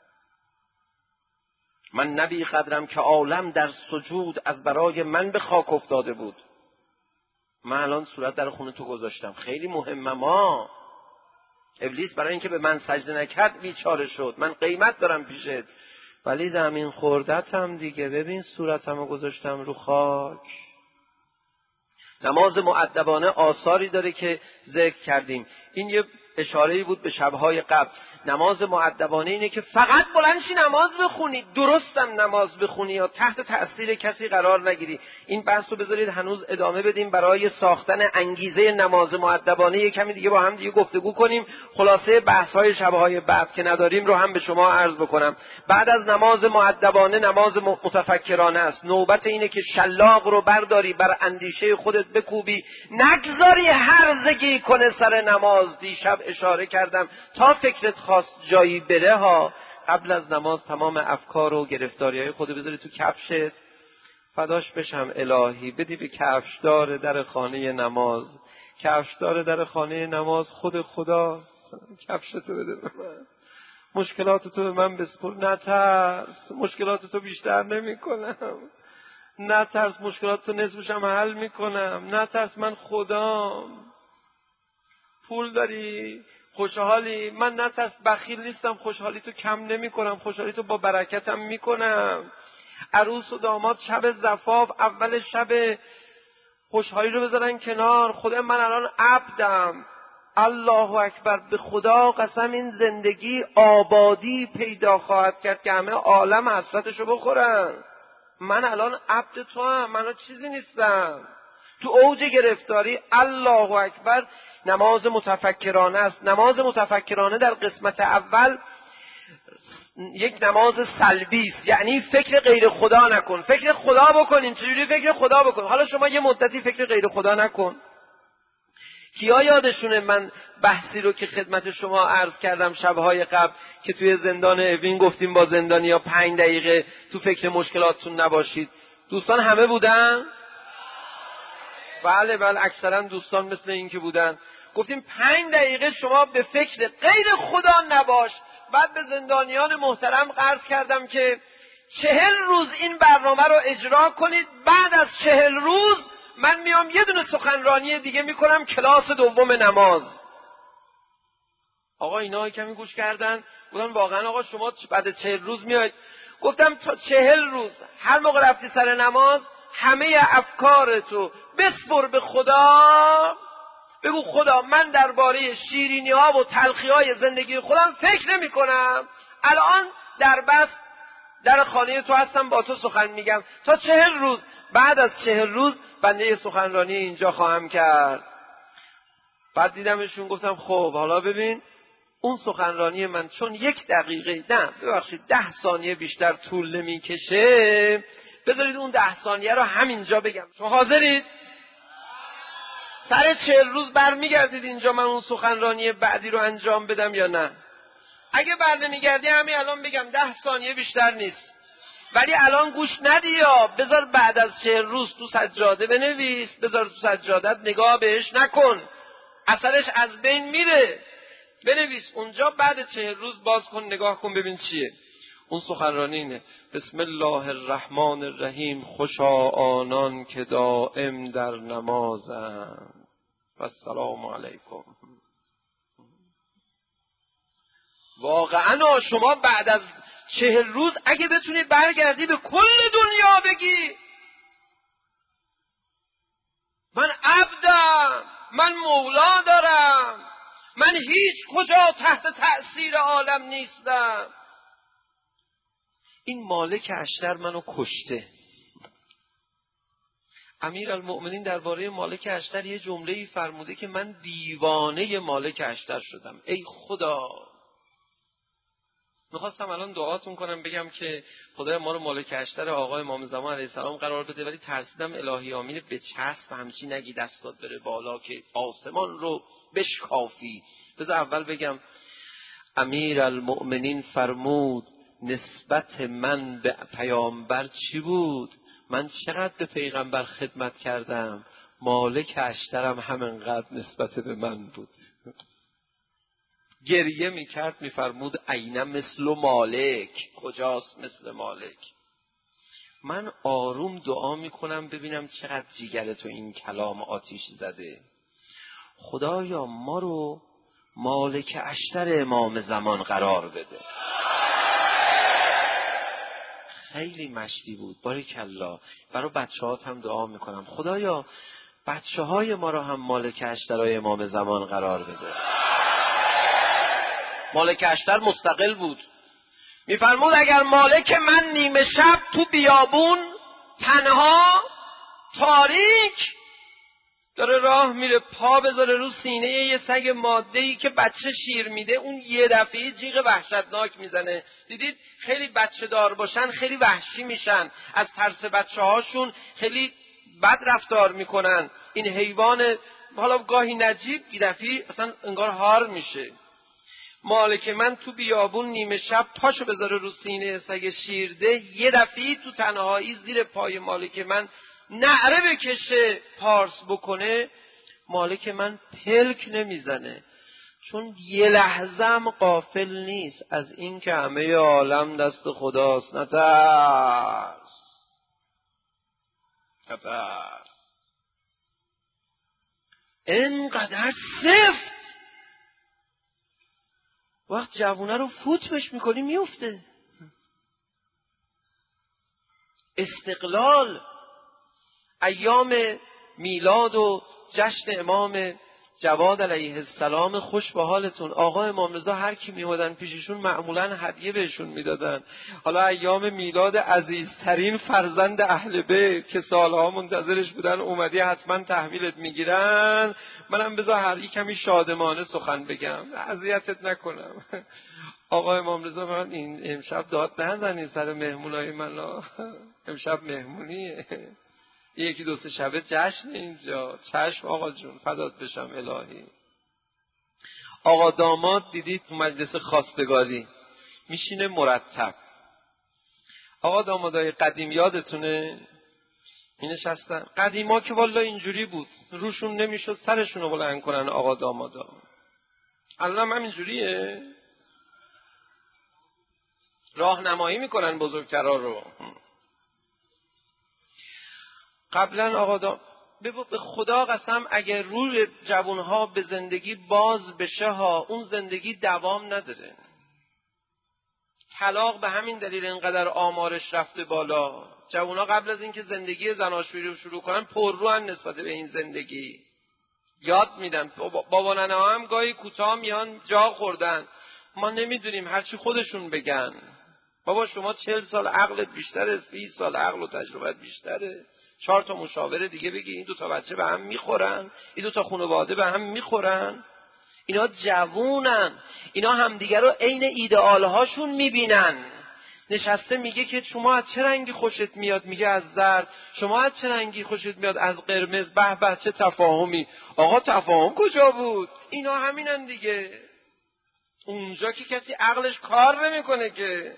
من نبی قدرم که عالم در سجود از برای من به خاک افتاده بود. من الان صورت در خونه تو گذاشتم، خیلی مهمه. ما ابلیس برای اینکه به من سجده نکرد بیچاره شد. من قیمت دارم پیشت، ولی زمین خوردتم دیگه. ببین صورتمو گذاشتم رو خاک. نماز مؤدبانه آثاری داره که ذکر کردیم. این یه اشاره‌ای بود به شب‌های قبل. نماز مؤدبانه اینه که فقط بلند شی نماز بخونی، درستم نماز بخونی، یا تحت تأثیر کسی قرار نگیری. این بحث رو بذارید هنوز ادامه بدیم برای ساختن انگیزه نماز مؤدبانه. یک کمی دیگه با هم دیگه گفتگو کنیم. خلاصه بحث‌های شب‌های بعد که نداریم رو هم به شما عرض بکنم. بعد از نماز مؤدبانه نماز متفکرانه است. نوبت اینه که شلاق رو برداری، بر اندیشه خودت بکوبی، نگذاری هرزگی کنه سر نماز. دیشب اشاره کردم تا فکرت خواست جایی بره ها، قبل از نماز تمام افکار و گرفتاری‌های خودت بذاری تو کفشت. فداش بشم الهی، بدی به کفشدار در خانه نماز. کفشدار در خانه نماز خود خداست. کفشتو بده به من، مشکلاتتو به من بسپر. نترس، مشکلاتتو بیشتر نمی کنم. نترس، مشکلاتتو نصفشم حل میکنم. نترس، من خدام. پول داری، خوشحالی، من نترس، بخیل نیستم، خوشحالی تو کم نمی کنم، خوشحالی تو با برکتم می کنم. عروس و داماد شب زفاف اول شب خوشحالی رو بذارن کنار. خدا من الان عبدم. الله اکبر، به خدا قسم این زندگی آبادی پیدا خواهد کرد که همه عالم حسرتشو بخورن. من الان عبد تو هم، من چیزی نیستم. تو اوج گرفتاری الله اکبر. نماز متفکرانه است. نماز متفکرانه در قسمت اول یک نماز سلبی است، یعنی فکر غیر خدا نکن. فکر خدا بکنین. چجوری فکر خدا بکن؟ حالا شما یه مدتی فکر غیر خدا نکن. کیا یادشونه من بحثی رو که خدمت شما عرض کردم شبهای قبل که توی زندان اوین گفتیم با زندانیا پنج دقیقه تو فکر مشکلاتتون نباشید؟ دوستان همه بودن؟ بله بله اکثرا دوستان مثل این که بودن. گفتیم پنج دقیقه شما به فکر غیر خدا نباش. بعد به زندانیان محترم عرض کردم که چهل روز این برنامه رو اجرا کنید، بعد از چهل روز من میام یه دونه سخنرانی دیگه میکنم کلاس دوم نماز. آقا اینا کمی گوش کردن، گفتن واقعا آقا شما بعد چهل روز میاید؟ گفتم تا چهل روز هر موقع رفتی سر نماز همه افکارتو بسپر به خدا، بگو خدا من درباره شیرینی ها و تلخی های زندگی خودم فکر نمی کنم، الان در بس در خانه تو هستم با تو سخن میگم تا چهل روز. بعد از چهل روز بنده سخنرانی اینجا خواهم کرد. بعد دیدمشون گفتم خب حالا ببین اون سخنرانی من چون یک دقیقه نه ببخشید ده ثانیه بیشتر طول نمیکشه، بذارید اون ده ثانیه رو همینجا بگم. شما حاضرید؟ سر چهل روز برمیگردید اینجا من اون سخنرانی بعدی رو انجام بدم یا نه؟ اگه برنمیگردی همین الان بگم ده ثانیه بیشتر نیست، ولی الان گوش ندی یا بذار بعد از چهل روز تو سجاده بنویس، بذار تو سجادت نگاه بهش نکن، اثرش از بین میره. بنویس اونجا بعد چهل روز باز کن نگاه کن ببین چیه. اون سخنرانی اینه: بسم الله الرحمن الرحیم، خوشا آنان که دائم در نمازند و السلام علیکم. واقعا شما بعد از چهل روز اگه بتونی برگردی به کل دنیا بگی من عبدم، من مولا دارم، من هیچ کجا تحت تأثیر عالم نیستم. این مالک اشتر منو کشته. امیرالمؤمنین درباره مالک اشتر یه جمله‌ای فرموده که من دیوانه مالک اشتر شدم. ای خدا، میخواستم الان دعاتون کنم بگم که خدای ما رو مالک اشتر آقای امام زمان علیه السلام قرار بده، ولی ترسیدم الهی آمین به چسب همچی نگی دستات بره بالا که آسمان رو بشکافی. بذار اول بگم امیرالمؤمنین فرمود نسبت من به پیامبر چی بود؟ من چقدر به پیغمبر خدمت کردم، مالک اشترم همینقدر نسبت به من بود. گریه میکرد میفرمود اینه مثل مالک، کجاست مثل مالک؟ من آروم دعا میکنم ببینم چقدر جیگر تو این کلام آتیش زده. خدایا ما رو مالک اشتر امام زمان قرار بده. خیلی مشتی بود، باریکالله. برای بچه هات هم دعا میکنم خدایا بچه های ما رو هم مالک اشترای امام زمان قرار بده. مالک اشتر مستقل بود. میفرمود اگر مالک من نیمه شب تو بیابون تنها تاریک داره راه میره، پا بذاره رو سینه یه سگ ماده‌ای که بچه شیر میده، اون یه دفعه جیغ وحشتناک میزنه. دیدید خیلی بچه دار باشن خیلی وحشی میشن، از ترس بچه هاشون خیلی بد رفتار میکنن. این حیوان حالا گاهی نجیب یه دفعه اصلا انگار هار میشه. مالک من تو بیابون نیمه شب پاشو بذاره رو سینه سگ شیرده، یه دفعه تو تنهایی زیر پای مالک من نعره بکشه پارس بکنه، مالک من پلک نمیزنه، چون یه لحظم غافل نیست از این که همه عالم دست خداست. نترس نترس. اینقدر سفت وقت جوونه رو فوت بش میکنی میفته. استقلال، ایام میلاد و جشن امام جواد علیه السلام خوش به حالتون. آقا امام رضا هر کی میودن پیششون معمولا هدیه بهشون میدادن. حالا ایام میلاد عزیزترین فرزند اهل بیت که سالها منتظرش بودن اومدی حتما تحویلت میگیرن. منم بذار هر یک کمی شادمانه سخن بگم اذیتت نکنم. آقا امام رضا من این امشب داد نزنین سر مهمونای من، امشب مهمونیه. یکی دو سه شبه جشن اینجا. چشم آقا جون، فدات بشم الهی. آقا داماد دیدید تو مجلس خواستگاری میشینه مرتب. آقا دامادای قدیم یادتونه می نشستن؟ قدیما که والا اینجوری بود، روشون نمیشد سرشون رو بلند کنن آقا دامادا. الان هم اینجوریه، راهنمایی میکنن بزرگترا رو. قبلا آقا دام به خدا قسم اگر روی جوانها به زندگی باز بشه ها، اون زندگی دوام نداره. طلاق به همین دلیل اینقدر آمارش رفته بالا. جوانها قبل از اینکه زندگی زناشویی رو شروع کنن پررو هم نسبت به این زندگی یاد میدن. بابا ننه ها هم گاهی کوتاه میان جا خوردن، ما نمیدونیم هرچی خودشون بگن. بابا شما چهل سال عقلت بیشتره، سی سال عقل و تجربت بیشتره، چهار تا مشاوره دیگه بگی این دو تا بچه به هم میخورن، این دو تا خانواده به هم میخورن. اینا جوونن، اینا همدیگه رو عین ایدئال هاشون میبینن. نشسته میگه که شما از چه رنگی خوشت میاد، میگه از زرد. شما از چه رنگی خوشت میاد، از قرمز. به به چه تفاهمی. آقا تفاهم کجا بود؟ اینا همینن دیگه. اونجا که کسی عقلش کار نمیکنه که.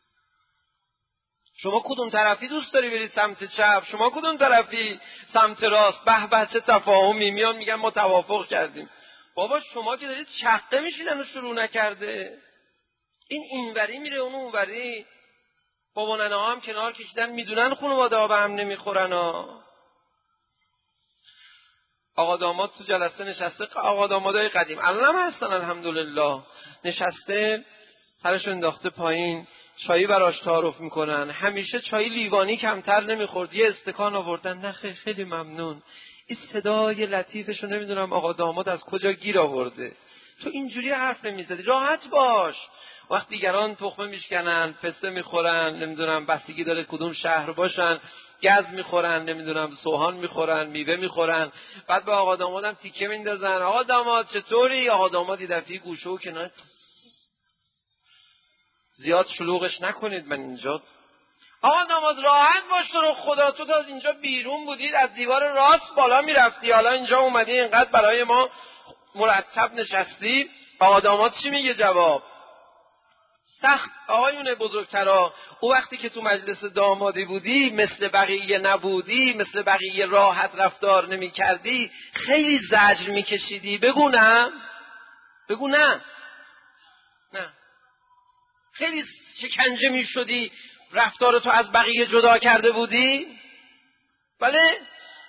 شما کدوم طرفی دوست داری بری سمت چپ، شما کدوم طرفی سمت راست. به به چه تفاهمی. میان میگن ما توافق کردیم. بابا شما که دارید چقه میشید هنوز شروع نکرده. این اینوری میره اون اونوری. بابا ننه ها هم کنار کشیدن، میدونن خانواده ها به هم نمیخورن ها. آقا داماد تو جلسه نشسته، آقا دامادای قدیم الان هم هستن الحمدلله، نشسته سرش انداخته پایین، چایی براش تعارف میکنن. همیشه چای لیوانی کمتر نمیخورد، یه استکان آوردن. نه خیلی, خیلی ممنون. این صدای لطیفشو نمیدونم آقا داماد از کجا گیر آورده. تو اینجوری حرف نمیزدی، راحت باش. وقت دیگران تخمه میشکنن، پسته میخورن، نمیدونم بستگی داره کدوم شهر باشن، گز میخورن، نمیدونم سوهان میخورن، میوه میخورن، بعد به آقا دامادم تیکه میندازن. آقا داماد چطوری؟ آقا داماد یه دفعه گوشه و کنار، زیاد شلوغش نکنید من اینجا. آقا داماد راحت باش، تو رو خدا تو تا اینجا بیرون بودید از دیوار راست بالا میرفتی، حالا اینجا اومدی اینقدر برای ما مرتب نشستی. آقا داماد چی میگه جواب؟ سخت آقایون بزرگترا، او وقتی که تو مجلس دامادی بودی مثل بقیه نبودی، مثل بقیه راحت رفتار نمی کردی، خیلی زجر می کشیدی. بگو نه؟ بگو نه؟ نه خیلی شکنجه می شدی، رفتار تو از بقیه جدا کرده بودی؟ بله؟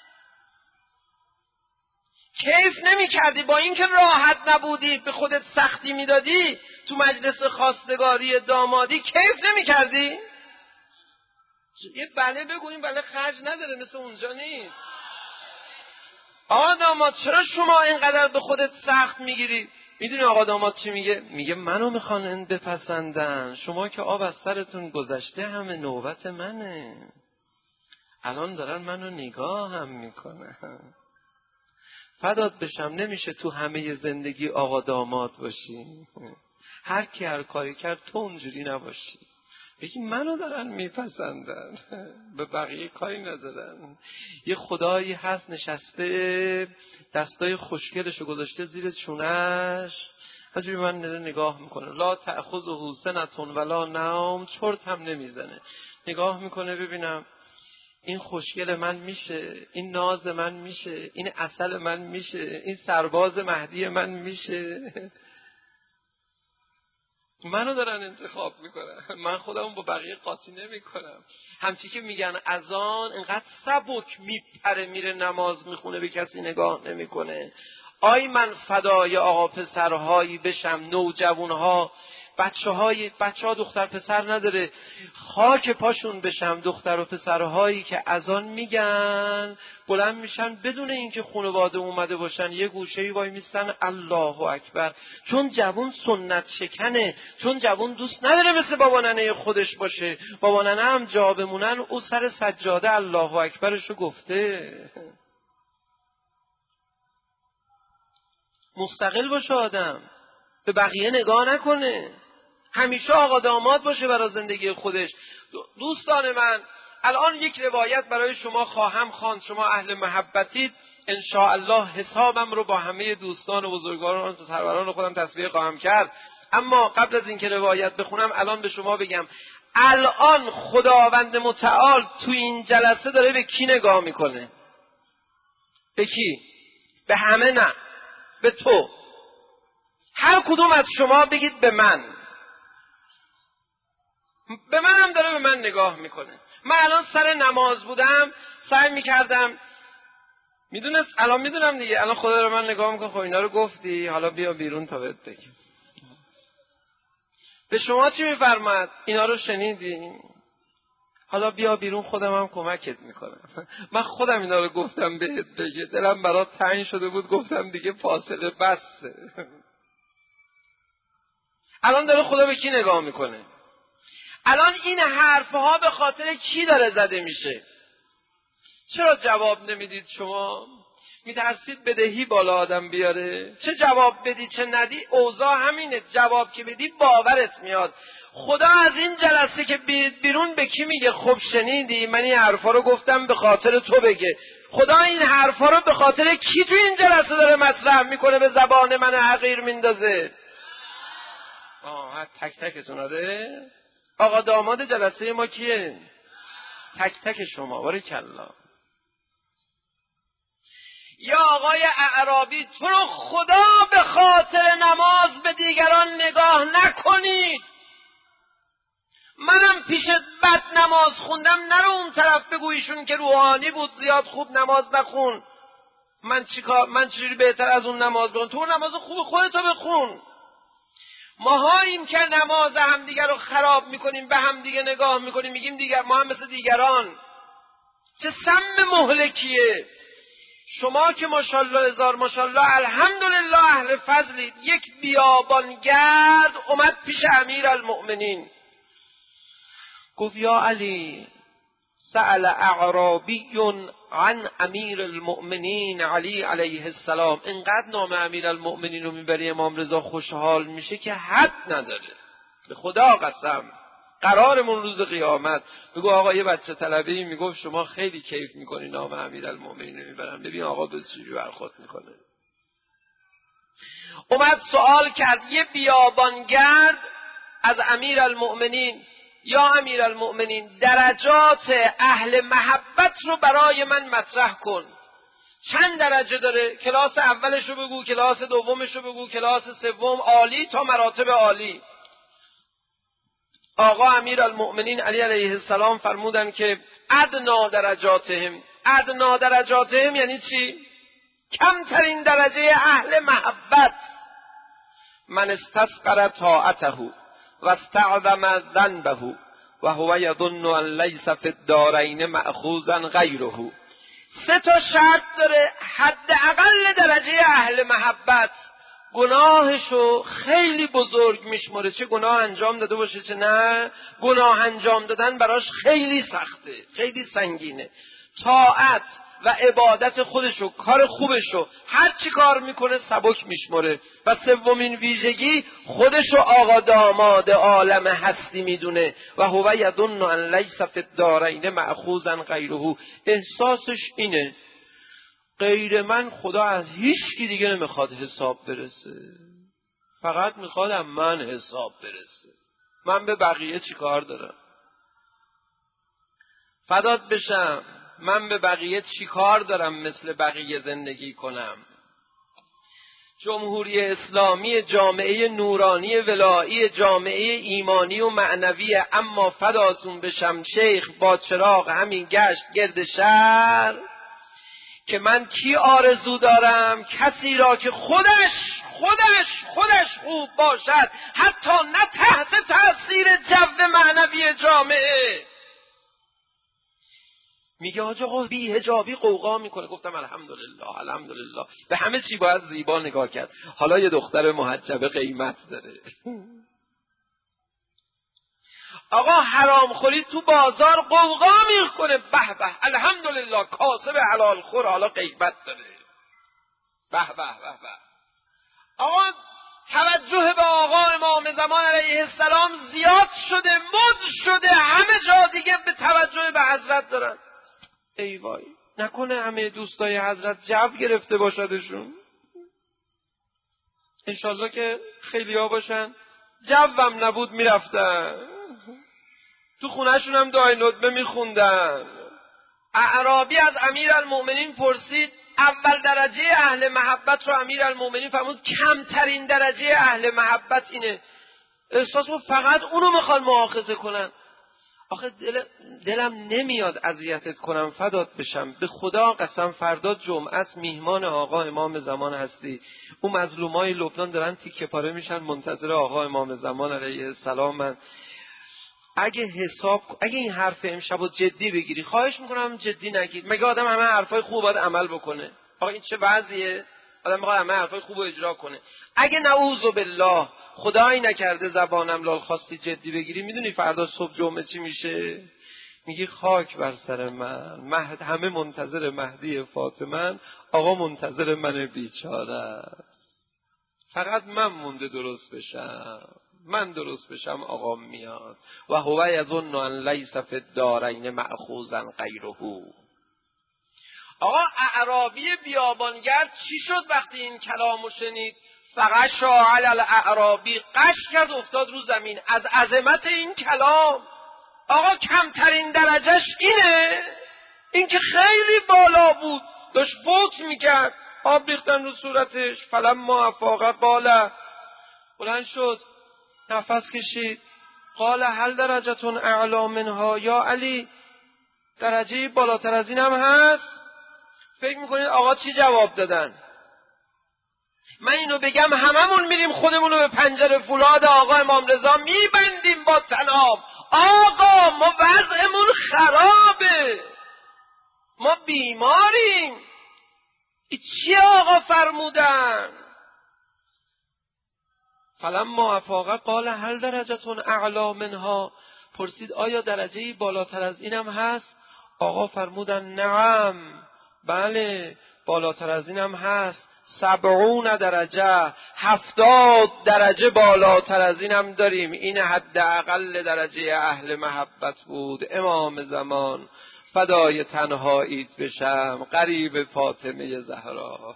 کیف نمی کردی با اینکه راحت نبودی، به خودت سختی می دادی، تو مجلس خواستگاری دامادی کیف نمی کردی؟ یه بله بگوییم، بله خرج نداره، مثل اونجا نیست. آقا داماد چرا شما اینقدر به خودت سخت میگیری؟ میدونی آقا داماد چی میگه؟ میگه منو میخوان این بپسندن، شما که آب از سرتون گذشته همه نوبت منه. الان دارن منو نگاه هم میکنن. فدات بشم نمیشه تو همه زندگی آقا داماد باشی. هر کی هر کاری کرد تو اونجوری نباشی. بگی منو دارن میپسندن، به بقیه کاری ندارن. یه خدایی هست نشسته دستای خوشگلشو گذاشته زیر چونش، همجوری من نگاه میکنه. لا تأخذه سنة ولا نوم، چرت هم نمیزنه. نگاه میکنه ببینم این خوشگل من میشه، این ناز من میشه، این عسل من میشه، این سرباز مهدی من میشه. منو دارن انتخاب میکنن، من خودمون با بقیه قاطی نمیکنم. همچی که میگن اذان اینقدر سبک میپره میره نماز میخونه، به کسی نگاه نمیکنه. آی من فدای آقا پسرهایی بشم، نوجوانها، بچه های بچه ها دختر پسر نداره، خاک پاشون بشم دختر و پسرهایی که اذان میگن بلند میشن بدون اینکه خانواده اومده باشن، یه گوشه‌ای وای میستن الله اکبر. چون جوون سنت شکنه، چون جوون دوست نداره مثل بابا ننه خودش باشه. بابا ننه هم جا بمونن او سر سجاده الله اکبرشو گفته. مستقل باشه آدم، به بقیه نگاه نکنه، همیشه آقا داماد باشه برای زندگی خودش. دوستان من الان یک روایت برای شما خواهم خواند، شما اهل محبتید، ان شاء الله حسابم رو با همه دوستان و بزرگواران و سروران خودم تصفیه خواهم کرد. اما قبل از اینکه روایت بخونم الان به شما بگم الان خداوند متعال تو این جلسه داره به کی نگاه میکنه؟ به کی؟ به همه؟ نه، به تو. هر کدوم از شما بگید به من. به منم داره به من نگاه میکنه. من الان سر نماز بودم سعی میکردم، میدونست الان میدونم دیگه، الان خدا رو من نگاه میکنه، خب اینا رو گفتی حالا بیا بیرون تا بهت بگم. به شما چی میفرماد؟ اینا رو شنیدی؟ حالا بیا بیرون خودم هم کمکت میکنم. من خودم اینا رو گفتم بهت بگه، دلم برات تنگ شده بود، گفتم دیگه فاصله بسه. الان داره خدا به کی نگاه میکنه؟ الان این حرفها به خاطر کی داره زده میشه؟ چرا جواب نمیدید شما؟ میترسید بدهی بالا آدم بیاره؟ چه جواب بدی چه ندی اوضاع همینه، جواب که بدی باورت میاد. خدا از این جلسه که بیرون به کی میگه؟ خب شنیدی من این حرفا رو گفتم به خاطر تو بگه. خدا این حرفا رو به خاطر کی تو این جلسه داره مطرح میکنه به زبان من حقیر میندازه؟ آه تک تکتون داره. آقا داماد جلسه ما کیه؟ تک تک شما. بارکالله. یا آقای اعرابی تو رو خدا به خاطر نماز به دیگران نگاه نکنید. منم پیشت بد نماز خوندم نرو اون طرف بگویشون که روحانی بود زیاد خوب نماز نخون. من چیکار من چجوری بهتر از اون نماز بخون؟ تو نماز خوب خودتو بخون. ماهاییم که نماز همدیگه رو خراب میکنیم، به همدیگه نگاه میکنیم، میگیم دیگر ما هم مثل دیگران. چه سم مهلکیه. شما که ماشاءالله هزار ماشاءالله الحمدلله اهل فضلید. یک بیابانگرد اومد پیش امیرالمؤمنین گفت یا علی سأل اعرابی عن امیر المؤمنین علی علیه السلام. اینقدر نام امیرالمؤمنین رو میبری امام رضا خوشحال میشه که حد نداره. به خدا قسم قرارمون روز قیامت. بگو آقا یه بچه طلبه‌ای میگفت شما خیلی کیف میکنی نام امیرالمؤمنین رو میبرن، ببین آقا به چجوری برخورد میکنه. اومد سوال کرد یه بیابانگرد از امیرالمؤمنین، یا امیرالمؤمنین درجات اهل محبت رو برای من مطرح کن. چند درجه داره؟ کلاس اولش رو بگو، کلاس دومش رو بگو، کلاس سوم، عالی تا مراتب عالی. آقا امیرالمؤمنین علی علیه السلام فرمودن که ادنا درجاتهم. ادنا درجاتهم یعنی چی؟ کمترین درجه اهل محبت. من استسقر طاعته و استعظم ذنبه و هو یظن ان لیس فی الدارین مأخوذا غیره. سه تا شرط داره حداقل درجه اهل محبت. گناهشو خیلی بزرگ میشماره، چه گناه انجام داده باشه چه نه، گناه انجام دادن براش خیلی سخته، خیلی سنگینه. طاعت و عبادت خودشو، کار خودشو، هر چی کار میکنه سبک میشمره. و سومین ویژگی خودشو آقا داماد عالم هستی میدونه. و هو یظن ان لیس فی الدارین مأخوذا غیره. احساسش اینه غیر من خدا از هیچ کی دیگه نمیخواد حساب برسه، فقط میخواد از من حساب برسه. من به بقیه چی کار دارم؟ فدات بشم من به بقیه چی کار دارم مثل بقیه زندگی کنم؟ جمهوری اسلامی جامعه نورانی ولایی، جامعه ایمانی و معنویه، اما فداتون بشم شیخ با چراغ همین گشت گرد شهر که من کی آرزو دارم؟ کسی را که خودش خودش خودش خوب باشد، حتی نه تحت تأثیر جو معنوی جامعه. میگه آج آقا بی حجابی قوقا میکنه. گفتم الحمدلله الحمدلله. به همه چی باید زیبا نگاه کرد. حالا یه دختر محجبه قیمت داره. آقا حرام خوری تو بازار قوقا میکنه. به به الحمدلله کاسب حلال خور حالا غیبت داره. به به به به. آقا توجه به آقا امام زمان علیه السلام زیاد شده، مد شده، همه جا دیگه به توجه به حضرت دارن. ای وای، نکنه همه دوستای حضرت جو گرفته باشدشون. انشالله که خیلی ها باشن جوم نبود میرفتن تو خونهشون هم دعای ندبه میخوندن. اعرابی از امیرالمؤمنین پرسید، اول درجه اهل محبت رو امیرالمؤمنین فرمود کمترین درجه اهل محبت اینه. احساس بود فقط اونو میخوان مؤاخذه کنن. آخه دل دلم نمیاد اذیتت کنم، فدات بشم، به خدا قسم فردا جمعه است، میهمان آقا امام زمان هستی. اون مظلومای لبنان دارن تیکه پاره میشن منتظر آقا امام زمان علیه السلام. من اگه حساب اگه این حرف امشبو جدی بگیری، خواهش میکنم جدی نگیر. مگه آدم همه حرفای خوب باید عمل بکنه؟ آقا این چه وضعیه؟ آدم میخواد همه حرفای خوبو اجرا کنه. اگه نعوذ بالله خدایی نکرده زبانم لال خواستی جدی بگیری، میدونی فردا صبح جمعه چی میشه؟ میگی خاک بر سر من، مهد همه منتظر مهدی فاطمه، آقا منتظر من بیچاره است. فقط من مونده درست بشم، من درست بشم آقا میاد. و هو یظن ان لیس فی الدارین مأخوذا غیره. آقا اعرابی بیابانگرد چی شد وقتی این کلامو شنید؟ فغشا علی الاعرابی، قش کرد افتاد رو زمین از عظمت این کلام. آقا کمترین درجهش اینه؟ این که خیلی بالا بود، داشت فوت میکرد، آب ریختن رو صورتش. فلما افاق قال، بلند شد نفس کشید، قال هل درجتون اعلی منها یا علی، درجه بالاتر از این هم هست؟ فکر میکنید آقا چی جواب دادن؟ من اینو بگم هممون میریم خودمونو به پنجره فولاد آقا امام رضا میبندیم با طناب. آقا ما وضعمون خرابه، ما بیماریم. ای چی آقا فرمودن؟ فلما افاق قال هل درجتون اعلی منها، پرسید آیا درجه‌ای بالاتر از اینم هست؟ آقا فرمودن نعم، بله بالاتر از اینم هست. سبعون درجه، هفتاد درجه بالاتر از اینم داریم. این حداقل درجه اهل محبت بود. امام زمان فدای تنهاییت بشم، قریب فاطمه زهرا.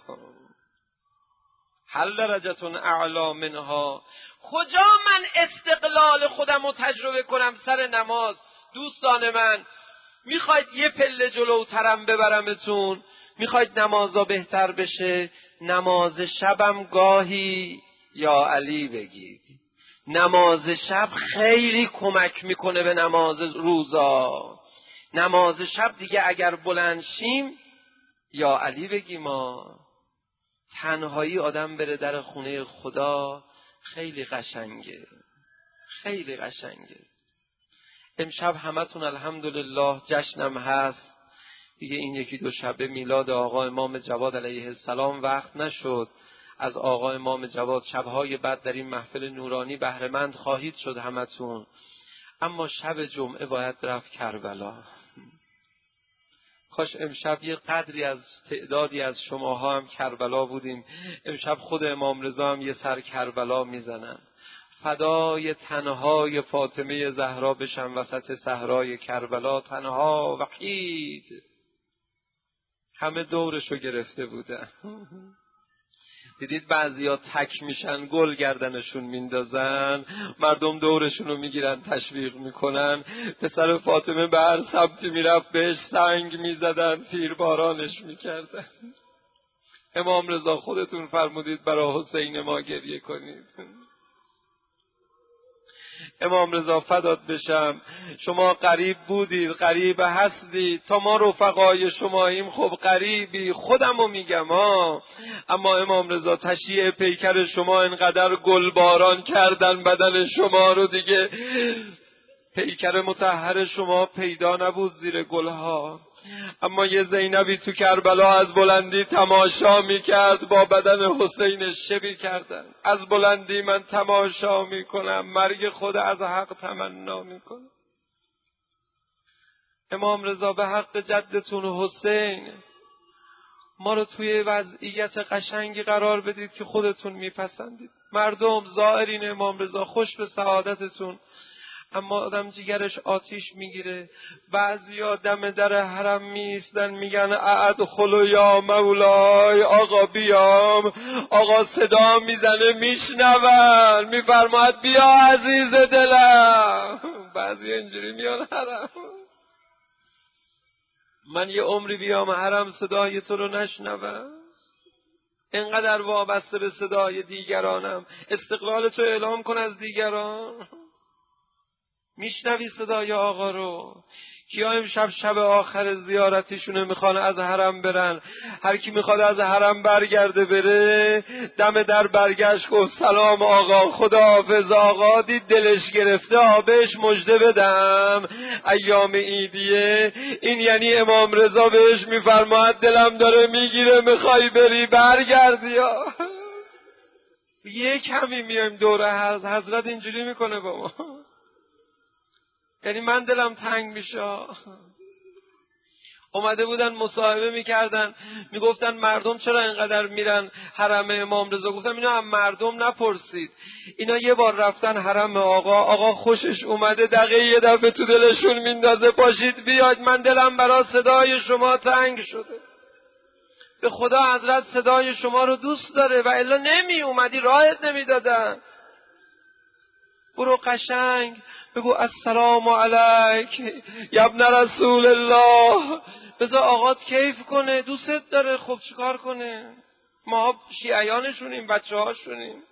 هل درجتون اعلی منها، کجا من استقلال خودم رو تجربه کنم سر نماز؟ دوستان من، میخواید یه پله جلوترم ببرمتون؟ میخواید نمازا بهتر بشه؟ نماز شبم گاهی یا علی بگید. نماز شب خیلی کمک میکنه به نماز روزا. نماز شب دیگه اگر بلند شیم یا علی بگیم. ما تنهایی آدم بره در خونه خدا خیلی قشنگه، خیلی قشنگه. امشب همتون الحمدلله جشنم هست دیگه. این یکی دو شبه میلاد آقا امام جواد علیه السلام وقت نشد. از آقا امام جواد شبهای بعد در این محفل نورانی بهره‌مند خواهید شد همتون. اما شب جمعه باید رفت کربلا. کاش امشب یه قدری از تعدادی از شماها هم کربلا بودیم. امشب خود امام رضا هم یه سر کربلا میزنن. فدای تنهای فاطمه زهرا بشم وسط صحرای کربلا، تنها وحید. همه دورشو گرفته بودن. دیدید بعضیا تک میشن گل گردنشون میندازن، مردم دورشونو میگیرن تشویق میکنن. پسر فاطمه به هر سمتی میرفت بهش سنگ میزدن، تیربارانش میکردن. امام رضا خودتون فرمودید برای حسین ما گریه کنید. امام رضا فدات بشم، شما قریب بودید، قریب هستید، تا ما رفقای شماییم خب قریبی، خودمو میگم ها. اما امام رضا تشییع پیکر شما اینقدر گلباران کردن بدن شما رو دیگه پیکر مطهر شما پیدا نبود زیر گلها. اما یه زینبی تو کربلا از بلندی تماشا میکرد، با بدن حسین شبی کردن. از بلندی من تماشا میکنم، مرگ خود از حق تمنا میکنم. امام رضا به حق جدتون حسین ما رو توی وضعیت قشنگی قرار بدید که خودتون میپسندید. مردم زائرین امام رضا خوش به سعادتتون. اما آدم جیگرش آتیش میگیره. بعضیا دم در حرم میستن میگن ادخل یا مولای، آقا بیام. آقا صدا میزنه میشنون، میفرماید بیا عزیز دلم. بعضی اینجوری میان حرم. من یه عمری بیام حرم صدای تو رو نشنوم؟ اینقدر وابسته به صدای دیگرانم. استقلال تو اعلام کن از دیگران. میشنوی صدای آقا رو؟ کیا امشب شب آخر زیارتیشونه میخوان از حرم برن؟ هر کی میخواد از حرم برگرده بره، دم در برگشت گفت سلام آقا، خداحافظ آقا، دید دلش گرفته آبش مژده بدم، ایام عیدیه. این یعنی امام رضا بهش میفرماید دلم داره میگیره، میخوای بری برگردی یا یه کمی میایم دوره از حضرت اینجوری میکنه با ما. یعنی من دلم تنگ میشه. اومده بودن مصاحبه میکردن، میگفتن مردم چرا اینقدر میرن حرم امام رضا؟ گفتم اینا هم مردم نپرسید، اینا یه بار رفتن حرم آقا، آقا خوشش اومده، دقیقه یه دفعه تو دلشون میندازه پاشید بیاید، من دلم برای صدای شما تنگ شده. به خدا حضرت صدای شما رو دوست داره و الا نمی اومدی، راهت نمیدادن. برو قشنگ بگو السلام علیک یا ابن رسول الله، بذار آقات کیف کنه، دوستت داره. خب چیکار کنه؟ ما شیعیانشونیم، بچه هاشونیم.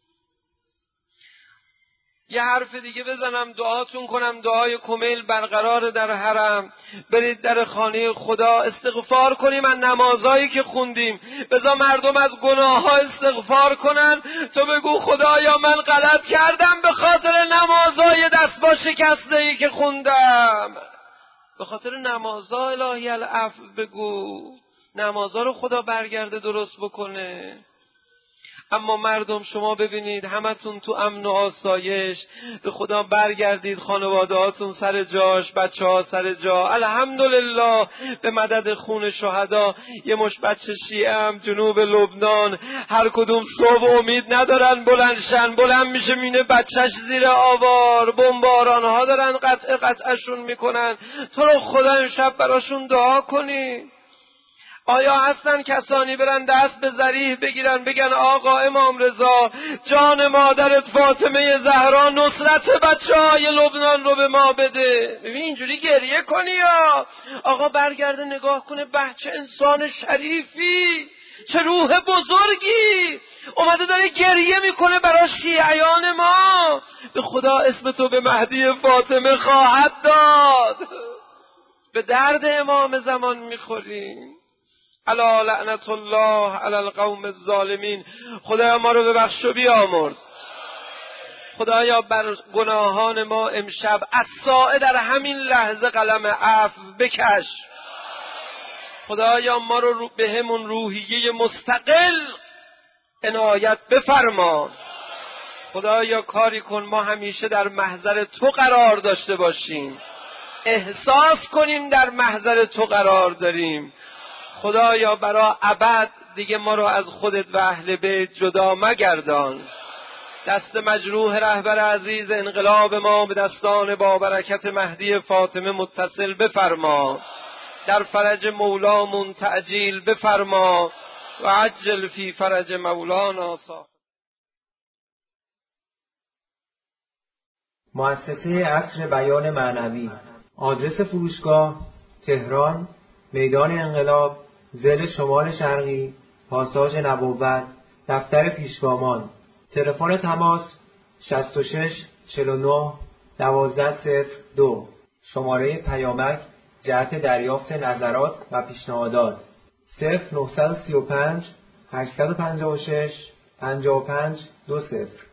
یه حرف دیگه بزنم دعاتون کنم، دعای کمیل برقرار در حرم. برید در خانه خدا استغفار کنیم از نمازایی که خوندیم، بذار مردم از گناه ها استغفار کنن. تو بگو خدایا من غلط کردم به خاطر نمازای دست با شکسته ای که خوندم، به خاطر نمازا الهی العفو بگو، نمازا رو خدا برگرده درست بکنه. اما مردم شما ببینید همتون تو امن و آسایش، به خدا برگردید، خانواده هاتون سر جاش، بچه ها سر جا، الحمدلله. به مدد خون شهدا یه مش بچه شیعه هم جنوب لبنان، هر کدوم صبح امید ندارن بلندشن، بلند میشه مینه بچهش زیر آوار، بمباران ها دارن قطع قطعشون میکنن. تو رو خدا امشب براشون دعا کنی. آیا هستن کسانی برن دست به ذریح بگیرن بگن آقا امام رضا جان مادرت فاطمه زهرا نصرت بچه های لبنان رو به ما بده؟ ببین اینجوری گریه کنی یا آقا برگرده نگاه کنه، بچه انسان شریفی، چه روح بزرگی اومده داره گریه میکنه برای شیعیان ما. به خدا اسم تو به مهدی فاطمه خواهد داد. به درد امام زمان میخوریم. الا لعنت الله علی القوم الظالمین. خدایا ما رو ببخش و بیامرز. خدایا بر گناهان ما امشب الساعه در همین لحظه قلم عفو بکش. خدایا ما رو به همون روحیه مستقل عنایت بفرما. خدایا کاری کن ما همیشه در محضر تو قرار داشته باشیم، احساس کنیم در محضر تو قرار داریم. خدایا برای ابد دیگه ما رو از خودت و اهل بیت جدا مگردان. دست مجروح رهبر عزیز انقلاب ما به دستان با برکت مهدی فاطمه متصل بفرما. در فرج مولامون تعجیل بفرما و عجل فی فرج مولانا صاحب. مؤسسه عصر بیان معنوی. آدرس فروشگاه تهران، میدان انقلاب، ضلع شمال شرقی، پاساژ نبوت، دفتر پیشگامان. تلفن تماس شصت و شش چهل و نه دوازده صفر دو. شماره پیامک جهت دریافت نظرات و پیشنهادات صفر نه سه پنج هشت پنج شش پنج پنج دو صفر.